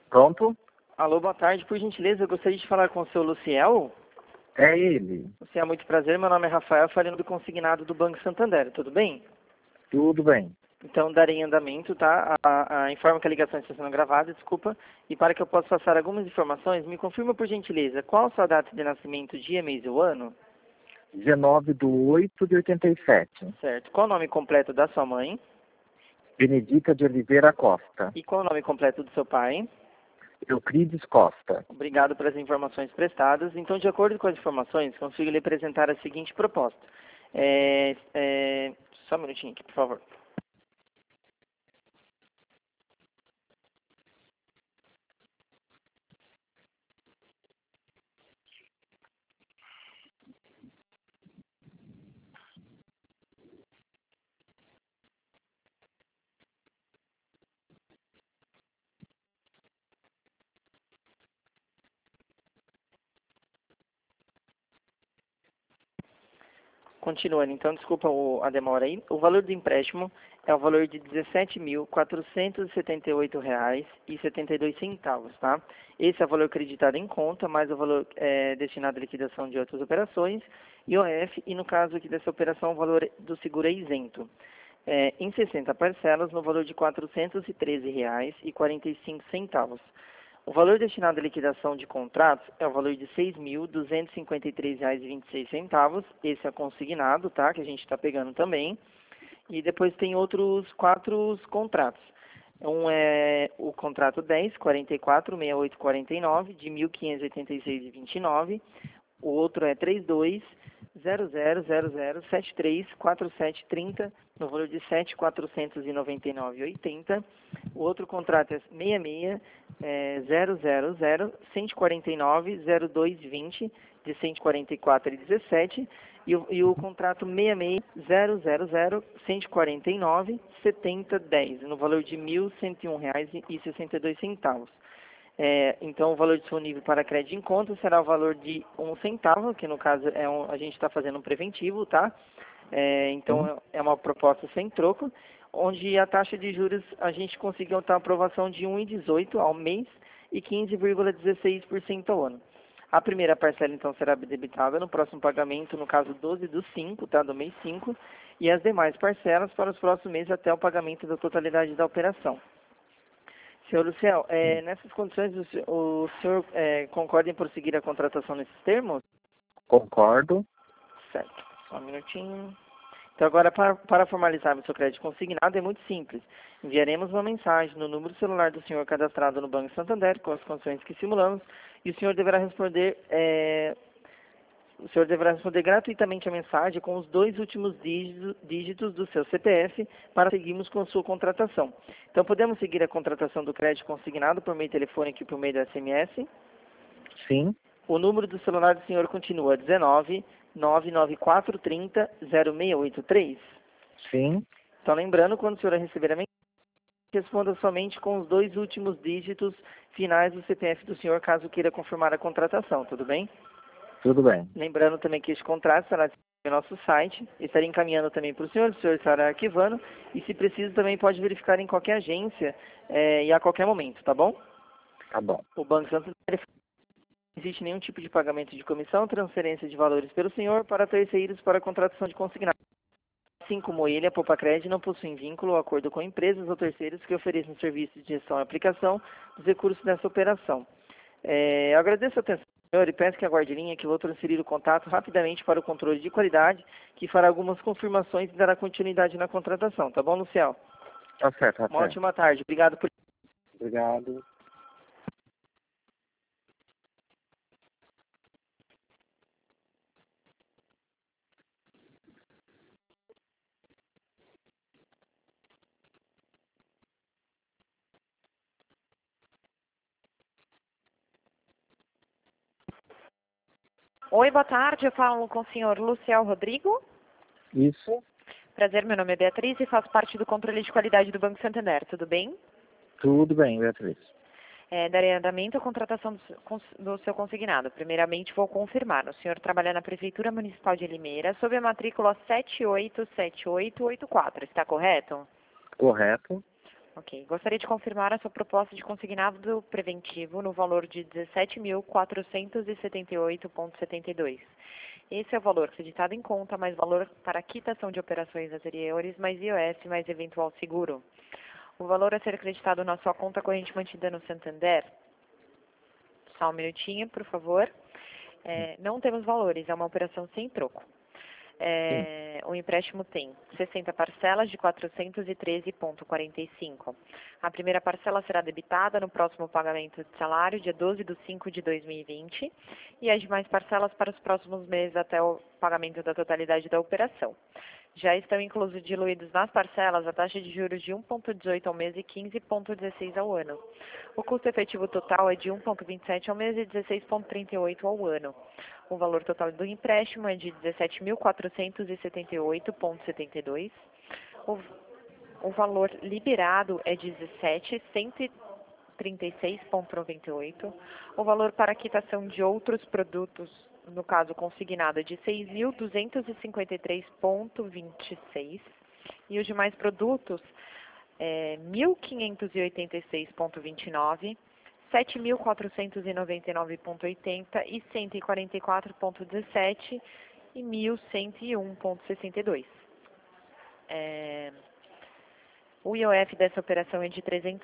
Pronto? Alô, boa tarde. Por gentileza, eu gostaria de falar com o seu Luciel. É ele. Luciel, muito prazer. Meu nome é Rafael, falando do consignado do Banco Santander. Tudo bem? Tudo bem. Então, darei andamento, tá? Informo que a ligação está sendo gravada, desculpa. E para que eu possa passar algumas informações, me confirma, por gentileza, qual a sua data de nascimento, dia, mês e o ano? 19/8/87. Certo. Qual o nome completo da sua mãe? Benedita de Oliveira Costa. E qual o nome completo do seu pai? Euclides Costa. Obrigado pelas informações prestadas. Então, de acordo com as informações, consigo lhe apresentar a seguinte proposta. Só um minutinho aqui, por favor. Continuando, então, desculpa a demora aí. O valor do empréstimo é o valor de R$ 17.478,72, tá? Esse é o valor creditado em conta, mais o valor destinado à liquidação de outras operações, IOF, e no caso aqui dessa operação, o valor do seguro é isento. Em 60 parcelas, no valor de R$ 413,45. O valor destinado à liquidação de contratos é o valor de R$ 6.253,26. Esse é consignado, tá? Que a gente está pegando também. E depois tem outros 4 contratos. Um é o contrato 10, 446849, de R$ 1.586,29. O outro é 320000734730, no valor de R$ 7.499,80. O outro contrato é 66 000 149,0220, de R$ 144,17. E o contrato 66 000 149,7010, no valor de R$ 1.101,62. Então, o valor disponível para crédito em conta será o valor de R$ 1, que no caso a gente está fazendo um preventivo, tá? Então, é uma proposta sem troco, onde a taxa de juros a gente conseguiu ter uma aprovação de 1,18 ao mês e 15,16% ao ano. A primeira parcela, então, será debitada no próximo pagamento, no caso 12/5, tá? Do mês 5, e as demais parcelas para os próximos meses até o pagamento da totalidade da operação. Senhor Luciel, nessas condições, o senhor concorda em prosseguir a contratação nesses termos? Concordo. Certo. Só um minutinho. Então, agora, para formalizar o seu crédito consignado, é muito simples. Enviaremos uma mensagem no número celular do senhor cadastrado no Banco Santander, com as condições que simulamos, e o senhor deverá responder gratuitamente a mensagem com os 2 últimos dígitos do seu CPF para seguirmos com a sua contratação. Então, podemos seguir a contratação do crédito consignado por meio telefônico e por meio do SMS? Sim. O número do celular do senhor continua 19 99430 0683? Sim. Então, lembrando, quando o senhor receber a mensagem, responda somente com os 2 últimos dígitos finais do CPF do senhor, caso queira confirmar a contratação, tudo bem? Tudo bem. Lembrando também que este contrato estará no nosso site, estarei encaminhando também para o senhor estará arquivando, e se preciso também pode verificar em qualquer agência e a qualquer momento, tá bom? Tá bom. O Banco Santander não existe nenhum tipo de pagamento de comissão, transferência de valores pelo senhor para terceiros para a contratação de consignado. Assim como ele, a Poupa-Cred não possui vínculo ou acordo com empresas ou terceiros que ofereçam serviços de gestão e aplicação dos recursos dessa operação. Eu agradeço a atenção, senhor, e peço que aguarde linha que vou transferir o contato rapidamente para o controle de qualidade, que fará algumas confirmações e dará continuidade na contratação. Tá bom, Luciel? Tá certo, Uma Rafael. ótima tarde. Obrigado por... Obrigado. Oi, boa tarde. Eu falo com o senhor Luciel Rodrigo. Isso. Prazer, meu nome é Beatriz e faço parte do controle de qualidade do Banco Santander. Tudo bem? Tudo bem, Beatriz. Darei andamento à contratação do seu consignado. Primeiramente, vou confirmar. O senhor trabalha na Prefeitura Municipal de Limeira sob a matrícula 787884. Está correto? Correto. Ok. Gostaria de confirmar a sua proposta de consignado preventivo no valor de 17.478,72. Esse é o valor acreditado em conta, mais valor para quitação de operações anteriores, mais IOF, mais eventual seguro. O valor a ser acreditado na sua conta corrente mantida no Santander. Só um minutinho, por favor. Não temos valores, é uma operação sem troco. O empréstimo tem 60 parcelas de 413,45. A primeira parcela será debitada no próximo pagamento de salário, dia 12/5/2020, e as demais parcelas para os próximos meses até o pagamento da totalidade da operação. Já estão inclusos diluídos nas parcelas a taxa de juros de 1,18 ao mês e 15,16 ao ano. O custo efetivo total é de 1,27 ao mês e 16,38 ao ano. O valor total do empréstimo é de 17.478,72. O valor liberado é de 17.136,98. O valor para quitação de outros produtos, no caso consignado, é de 6.253,26. E os demais produtos, 1.586,29. 7.499,80 e 144,17 e 1.101,62. O IOF dessa operação é de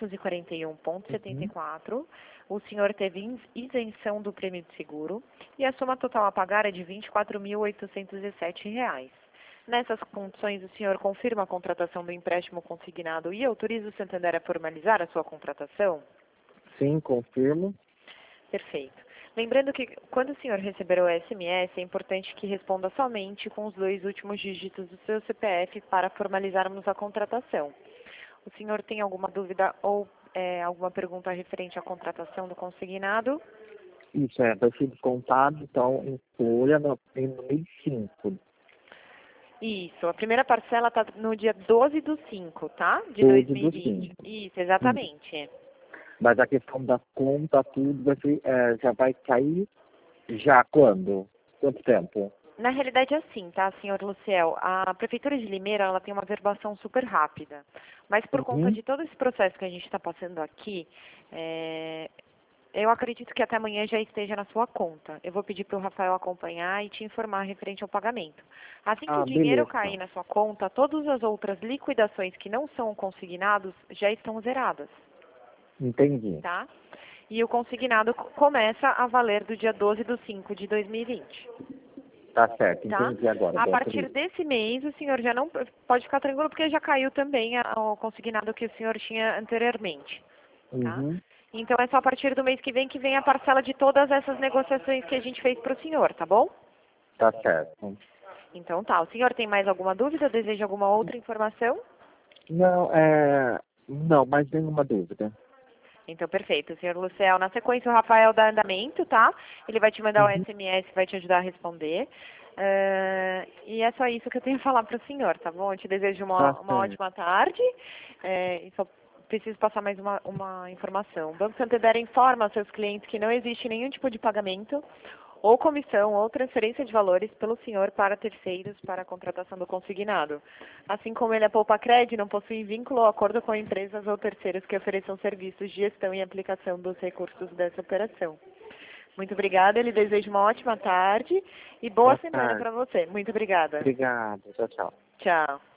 341,74. O senhor teve isenção do prêmio de seguro e a soma total a pagar é de R$ 24.807. Nessas condições, o senhor confirma a contratação do empréstimo consignado e autoriza o Santander a formalizar a sua contratação? Sim, confirmo. Perfeito. Lembrando que quando o senhor receber o SMS, é importante que responda somente com os 2 últimos dígitos do seu CPF para formalizarmos a contratação. O senhor tem alguma dúvida ou alguma pergunta referente à contratação do consignado? Isso vai ser descontado, então, em folha no mês 5. Isso, a primeira parcela está no dia 12/5, tá? De 2020. Isso, exatamente. Mas a questão da conta, tudo, já vai cair já quando? Quanto tempo? Na realidade é assim, tá, senhor Luciel? A Prefeitura de Limeira, ela tem uma verbação super rápida. Mas por conta de todo esse processo que a gente está passando aqui, eu acredito que até amanhã já esteja na sua conta. Eu vou pedir para o Rafael acompanhar e te informar referente ao pagamento. Assim que o dinheiro cair na sua conta, todas as outras liquidações que não são consignados já estão zeradas. Entendi. Tá? E o consignado começa a valer do dia 12/5/2020. Tá certo, Tá? entendi agora. A partir desse mês, o senhor já não pode ficar tranquilo, porque já caiu também o consignado que o senhor tinha anteriormente. Tá? Então é só a partir do mês que vem a parcela de todas essas negociações que a gente fez para o senhor, tá bom? Tá certo. Então tá. O senhor tem mais alguma dúvida? Deseja alguma outra informação? Não, mais nenhuma dúvida. Então, perfeito. Senhor Luciel, na sequência o Rafael dá andamento, tá? Ele vai te mandar o SMS, vai te ajudar a responder. E é só isso que eu tenho a falar para o senhor, tá bom? Eu te desejo uma ótima tarde. E só preciso passar mais uma informação. O Banco Santander informa aos seus clientes que não existe nenhum tipo de pagamento ou comissão ou transferência de valores pelo senhor para terceiros para a contratação do consignado. Assim como ele é poupa-crédito, não possui vínculo ou acordo com empresas ou terceiros que ofereçam serviços de gestão e aplicação dos recursos dessa operação. Muito obrigada, ele deseja uma ótima tarde e boa semana para você. Muito obrigada. Obrigado, tchau, tchau. Tchau.